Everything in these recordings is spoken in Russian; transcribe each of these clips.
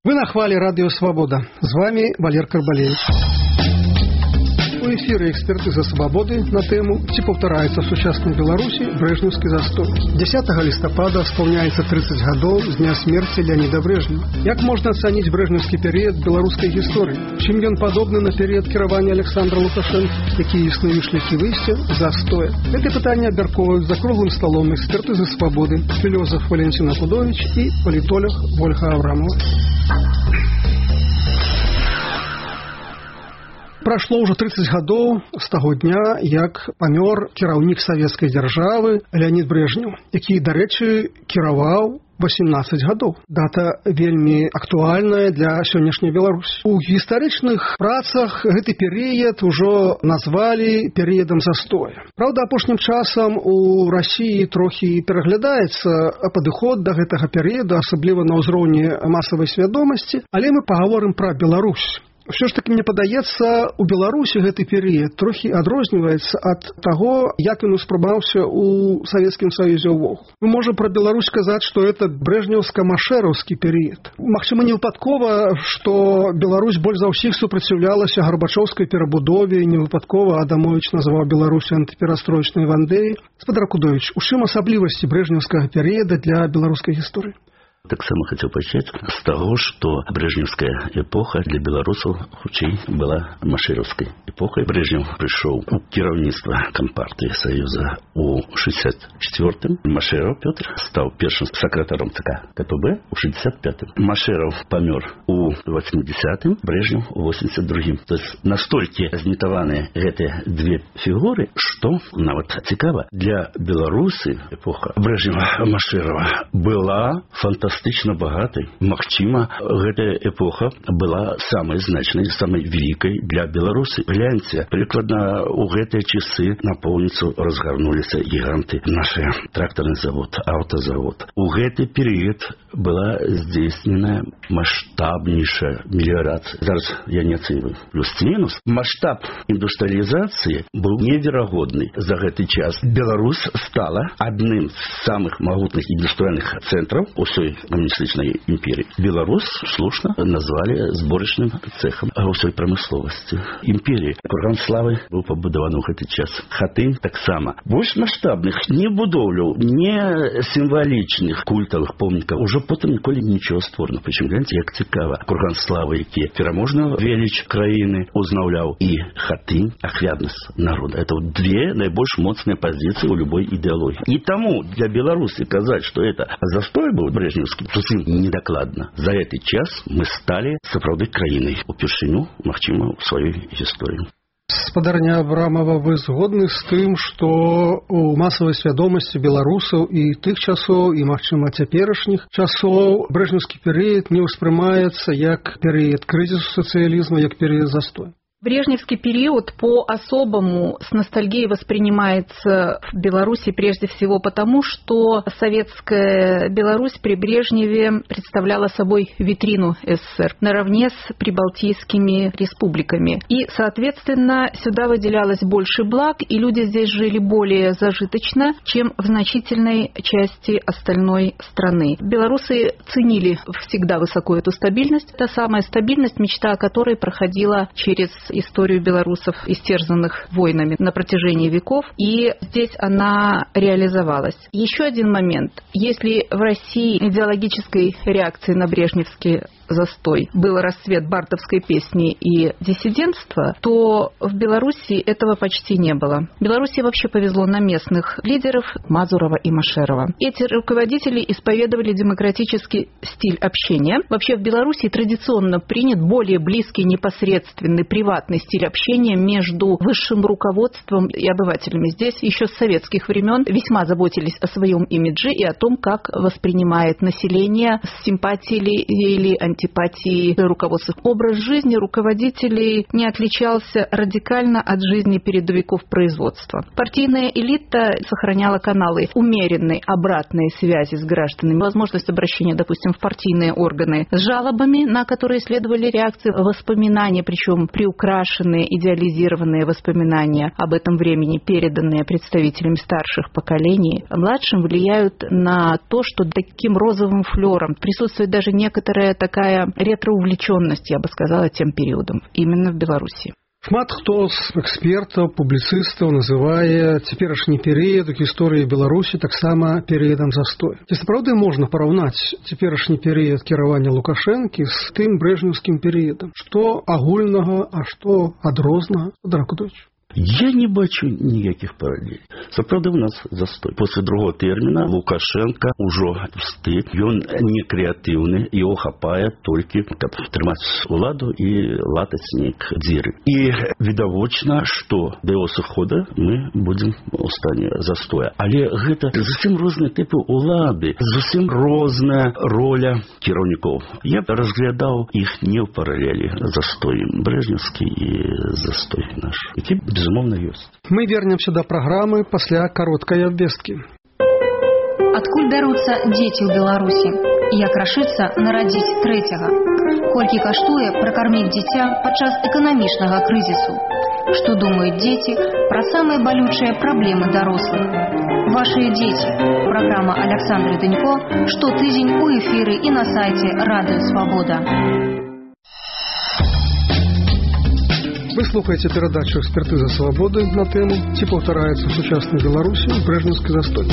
Вы на хвале Радио Свобода. С вами Валер Карбалевич. У эфіры экспертыза свабоды на тэму «Ці паўтараецца ў сучаснай Беларусі брэжнеўскі застой». 10 лістапада спаўняецца 30 гадоў з дня смерці Леаніда Брэжнева. Як можна ацаніць брэжнеўскі перыяд беларускай гісторыі? Чым ён падобны на перыяд кіравання Александра Лукашэнка? Якія існуюць шляхі выйсця застоя? Гэта пытанне абмяркоўваюць за круглым сталом экспертызы свабоды філёзаф Валентин Акудович і палітолог Ольга Аврамова. Прайшло ўжо 30 гадоў з таго дня, як памёр кіраўнік савецкай дзяржавы Леанід Брэжнеў, які, дарэчы, кіраваў 18 гадоў. Дата вельмі актуальная для сённяшняй Беларусі. У гістарычных працах гэты перыяд ужо назвалі перыядам застоя. Праўда, апошнім часам у Расіі трохі пераглядаецца падыход да гэтага перыяду, асабліва на ўзроўні масавай свядомасці, але мы пагаворым пра Беларусь. Все ж таки, мне падаецца, у Беларусі гэты перыяд трохі адрозніваецца ад таго, як ён успрымаўся ў Савецкім Саюзе ўвогуле. Мы можам пра Беларусь сказаць, што это брэжнеўска-машэраўскі перыяд. Магчыма, не выпадкова, што Беларусь больш за ўсіх супраціўлялася гарбачоўскай перабудове, не выпадкова Адамовіч назваў Беларусь антыперастроечнай Вандеяй. Спадар Акудович, у чым асаблівасці брэжнеўскага перыяда для беларускай гісторыі? Так само хотел начать с того, что брежневская эпоха для белорусов хутчэй была машэровской эпохой. Брежнев пришел у кіраўніцтва Компартии Союза у 64-м. Машэров Петр стал первым секретарем ЦК КПБ у 65-м. Машэров помер у 80-м, Брежнев у 82-м. То есть настолько знітаваныя гэтыя две фигуры, что нават цікава, для Беларуси эпоха Брежнева-Машэрова была фантастычна богатой. Магчыма, гэтая эпоха была самой значной, самой великой для Беларуси. Гляньте, прикладно у гэтыя часы на поўніцу разгарнуліся гиганты. Наш тракторный завод, автозавод. У гэты период была здзейснена масштабнейшая мелиорация. Зараз я не оцениваю плюс-минус. Масштаб индустриализации был неверагодный. За гэты час Беларусь стала одним из самых могутных индустриальных центров усёй коммунистичной империи. Беларусь слушно назвали сборочным цехом усёй промысловости империи. Курган славы был побудован у гэты час. Хатынь так само. Больш масштабных не будоўляў, не символичных культовых помнікаў уже потом ніколі ничего створено. Причем, гляньте, як цікава. Курган славы, які пераможную велич краіны узнаўляў, і хатынь ахвярнасць народа. Это вот две наибольш моцныя позиции у любой идеологии. И тому для Беларуси казаць, что это застой был брежневский, зусім недокладно. За этот час мы стали сапраўды краінай упершыню, магчыма, у сваёй гісторыі. Спадарня Аврамова, вы згодны з тым, што у масавай свядомасці беларусаў і тых часоў, і, магчыма, цяперашніх часоў брэжнеўскі перыяд не ўспрымаецца як перыяд крызісу сацыялізму, як перыяд застоя? Брежневский период по-особому с ностальгией воспринимается в Беларуси прежде всего потому, что советская Беларусь при Брежневе представляла собой витрину СССР наравне с прибалтийскими республиками. И, соответственно, сюда выделялось больше благ, и люди здесь жили более зажиточно, чем в значительной части остальной страны. Белорусы ценили всегда высоко эту стабильность. Та самая стабильность, мечта о которой проходила через историю белорусов, истерзанных войнами на протяжении веков, и здесь она реализовалась. Еще один момент. Если в России идеологической реакцией на брежневский застой был расцвет бардовской песни и диссидентства, то в Беларуси этого почти не было. В Беларуси вообще повезло на местных лидеров Мазурова и Машэрова. Эти руководители исповедовали демократический стиль общения. Вообще в Беларуси традиционно принят более близкий, непосредственный, приватный стиль общения между высшим руководством и обывателями. Здесь еще с советских времен весьма заботились о своем имидже и о том, как воспринимает население, с симпатией или антипатии руководства. Образ жизни руководителей не отличался радикально от жизни передовиков производства. Партийная элита сохраняла каналы умеренной обратной связи с гражданами, возможность обращения, допустим, в партийные органы с жалобами, на которые следовали реакции, воспоминания, причем приукрашенные приукрашенные, идеализированные воспоминания об этом времени, переданные представителями старших поколений, младшим влияют на то, что таким розовым флером присутствует даже некоторая такая ретроувлеченность, я бы сказала, тем периодом, именно в Беларуси. Шмат хто з экспертаў, публіцыстаў называе цяперашні перыяд у гісторыі Беларусі таксама перыядам застою. Ці сапраўды можна параўнаць цяперашні перыяд кіравання Лукашэнкі з тым брэжнеўскім перыядам? Што агульнага, а што адрознага? Дракудович. Я не бачу ніякіх паралелей. Сапраўды у нас застой. После другого тэрміна Лукашенко ўжо пусты, ён не крэатыўны, яго хапае толькі, каб трымаць уладу і латаць нейк дзіры. І відавочна, што да яго сыхода мы будзем у стане застоя. Але гэта зусім розныя тыпы улады, зусім розная роля кіраўнікоў. Я б разглядаў іх не ў паралелі. Застой брэжнеўскі і застой наш, які безумоўна ёсць. Мы вернемся да праграмы пасля кароткай абвесткі. Адкуль бяруцца дзеці ў Беларусі? Як рашыцца нарадзіць трэцяга? Колькі каштуе пракарміць дзіця падчас эканамічнага крызісу? Што думаюць дзеці пра самыя балючыя праблемы дарослых? Вашыя дзеці. Праграма Александры Дынько штотыдзень у эфіры і на сайце Радыё Свабода. Вы слухаеце перадачу «Экспертыза свабоды» на тэму «Ці паўтараецца ў сучаснай Беларусі брэжнеўскі застой».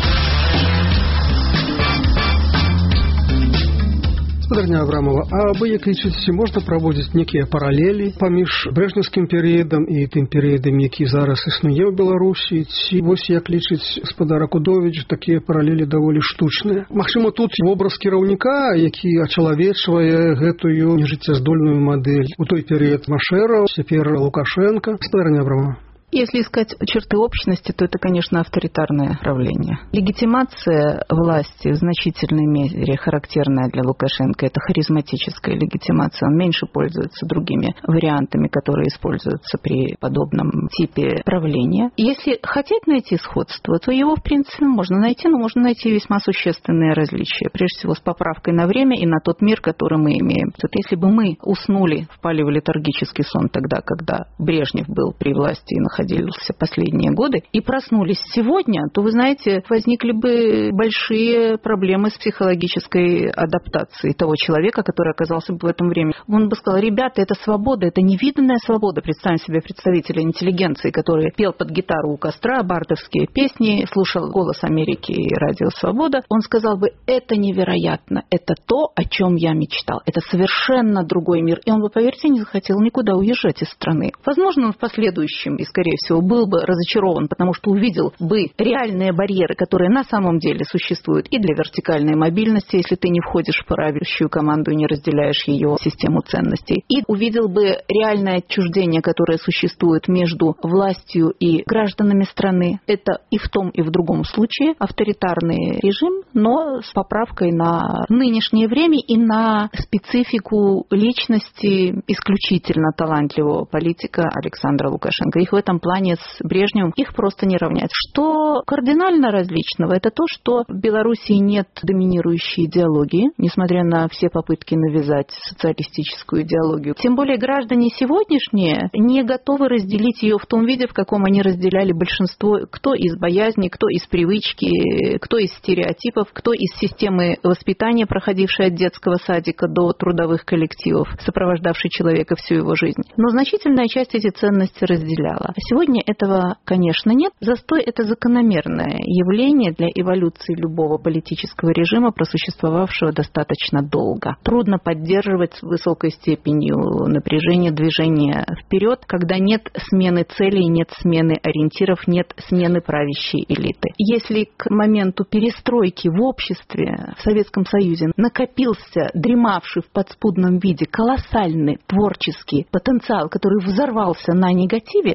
Спадарня Абрамова, а вы як лічыце, ці можна праводзіць некія паралелі паміж брэжнеўскім перыядам і тым перыядам, які зараз існуе ў Беларусі? Ці вось як лічыць спадар Ракудовіч, такія паралелі даволі штучныя? Магчыма, тут вобраз кіраўніка, які ачалавечвае гэтую нежыццяздольную мадэль у той перыяд Машэраў, цяпер Лукашенко. Спадарня Абрамова. Если искать черты общности, то это, конечно, авторитарное правление. Легитимация власти в значительной мере характерная для Лукашенко. Это харизматическая легитимация. Он меньше пользуется другими вариантами, которые используются при подобном типе правления. Если хотеть найти сходство, то его, в принципе, можно найти, но можно найти весьма существенные различия. Прежде всего, с поправкой на время и на тот мир, который мы имеем. Вот если бы мы уснули, впали в летаргический сон тогда, когда Брежнев был при власти и находился последние годы, и проснулись сегодня, то, вы знаете, возникли бы большие проблемы с психологической адаптацией того человека, который оказался бы в этом времени. Он бы сказал: ребята, это свобода, это невиданная свобода. Представим себе представителя интеллигенции, который пел под гитару у костра бардовские песни, слушал «Голос Америки» и «Радио Свобода». Он сказал бы: это невероятно, это то, о чем я мечтал, это совершенно другой мир. И он бы, поверьте, не захотел никуда уезжать из страны. Возможно, он в последующем и, скорее всего, был бы разочарован, потому что увидел бы реальные барьеры, которые на самом деле существуют и для вертикальной мобильности, если ты не входишь в правящую команду и не разделяешь ее систему ценностей, и увидел бы реальное отчуждение, которое существует между властью и гражданами страны. Это и в том, и в другом случае авторитарный режим, но с поправкой на нынешнее время и на специфику личности исключительно талантливого политика Александра Лукашенко. Их в этом плане с Брежневым их просто не равнять. Что кардинально различного, это то, что в Белоруссии нет доминирующей идеологии, несмотря на все попытки навязать социалистическую идеологию. Тем более граждане сегодняшние не готовы разделить ее в том виде, в каком они разделяли большинство, кто из боязни, кто из привычки, кто из стереотипов, кто из системы воспитания, проходившей от детского садика до трудовых коллективов, сопровождавшей человека всю его жизнь. Но значительная часть эти ценности разделяла. Сегодня этого, конечно, нет. Застой – это закономерное явление для эволюции любого политического режима, просуществовавшего достаточно долго. Трудно поддерживать с высокой степенью напряжения движения вперед, когда нет смены целей, нет смены ориентиров, нет смены правящей элиты. Если к моменту перестройки в обществе, в Советском Союзе, накопился дремавший в подспудном виде колоссальный творческий потенциал, который взорвался на негативе, на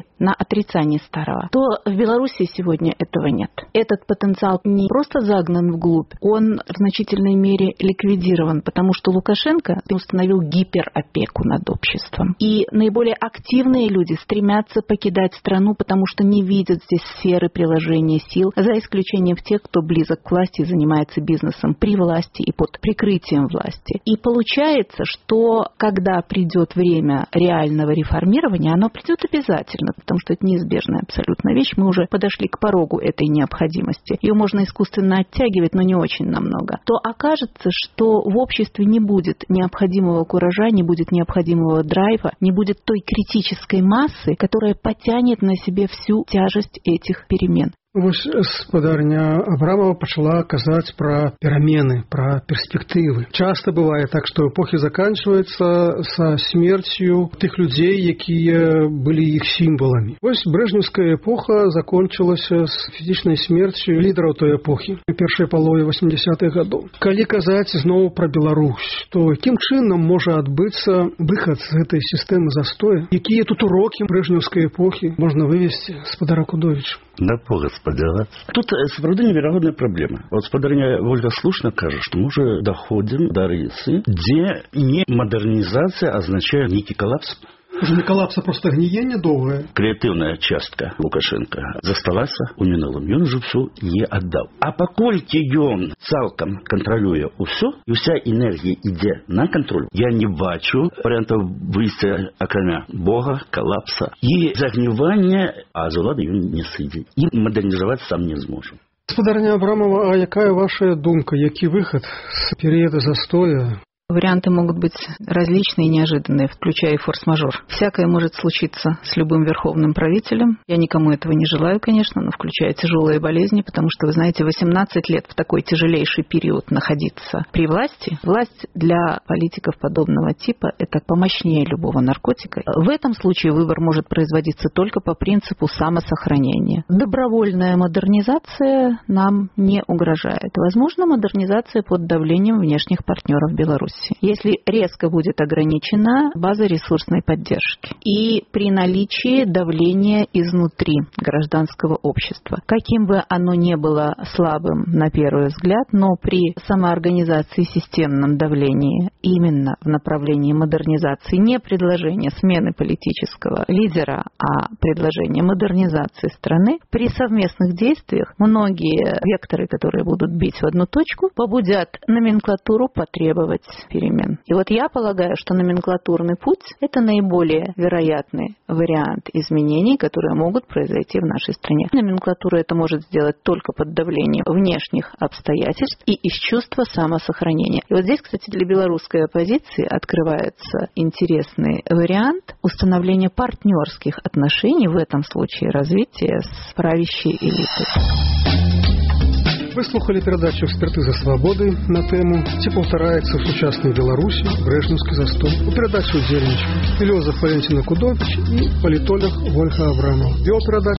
отрицание старого, то в Беларуси сегодня этого нет. Этот потенциал не просто загнан вглубь, он в значительной мере ликвидирован, потому что Лукашенко установил гиперопеку над обществом. И наиболее активные люди стремятся покидать страну, потому что не видят здесь сферы приложения сил, за исключением тех, кто близок к власти и занимается бизнесом при власти и под прикрытием власти. И получается, что когда придет время реального реформирования, оно придет обязательно, потому что это неизбежная абсолютно вещь. Мы уже подошли к порогу этой необходимости. Ее можно искусственно оттягивать, но не очень намного. То окажется, что в обществе не будет необходимого куража, не будет необходимого драйва, не будет той критической массы, которая потянет на себе всю тяжесть этих перемен. Вось спадарня Абрамова пачала казаць пра перамены, пра перспектывы. Часта бывае так, што эпохі заканчваюцца са смерцю тых людзей, якія былі іх сімваламі. Вось брэжнеўская эпоха закончылася з фізічнай смерцю лідараў той эпохі у першай палове 80-х гадоў. Калі казаць зноў пра Беларусь, то якім чынам можа адбыцца выхад з гэтай сістэмы застоя? Якія тут урокі брэжнеўскай эпохі можна вывесці, спадар Акудовіч? На Бога спадзявацца. Тут сапраўды неверагодная праблема. Вот спадарня Ольга слушна кажа, што мы уже доходим до рысы, дзе не модернизация означает некий коллапс. Уже не коллапс, а просто гниение доўгае. Креативная частка Лукашенко засталася у мінулым. Ён уже все не отдал. А паколькі ён цалкам кантралюе ўсё, і ўся энергія ідзе на контроль, я не бачу вариантов выйсця акрамя Бога, коллапса и загнивания, а з улады ён не сыдзе. І модернизовать сам не зможа. Спадарня Абрамова, а якая ваша думка, які выход з периода застоя? Варианты могут быть различные и неожиданные, включая и форс-мажор. Всякое может случиться с любым верховным правителем. Я никому этого не желаю, конечно, но включая тяжелые болезни, потому что, вы знаете, 18 лет в такой тяжелейший период находиться при власти. Власть для политиков подобного типа – это помощнее любого наркотика. В этом случае выбор может производиться только по принципу самосохранения. Добровольная модернизация нам не угрожает. Возможно, модернизация под давлением внешних партнеров Беларуси. Если резко будет ограничена база ресурсной поддержки и при наличии давления изнутри гражданского общества. Каким бы оно ни было слабым на первый взгляд, но при самоорганизации и системном давлении именно в направлении модернизации, не предложения смены политического лидера, а предложения модернизации страны, при совместных действиях многие векторы, которые будут бить в одну точку, побудят номенклатуру потребовать перемен. И вот я полагаю, что номенклатурный путь – это наиболее вероятный вариант изменений, которые могут произойти в нашей стране. Номенклатура это может сделать только под давлением внешних обстоятельств и из чувства самосохранения. И вот здесь, кстати, для белорусской оппозиции открывается интересный вариант установления партнерских отношений, в этом случае развития с правящей элитой. Вы слухали передачу «Экспертиза свободы» на тему «Ці паўтараецца ў сучаснай Беларусі брэжнеўскі застой». У передаче удзельнічалі філосаф Валентин Акудович и политолог Ольга Абрамова.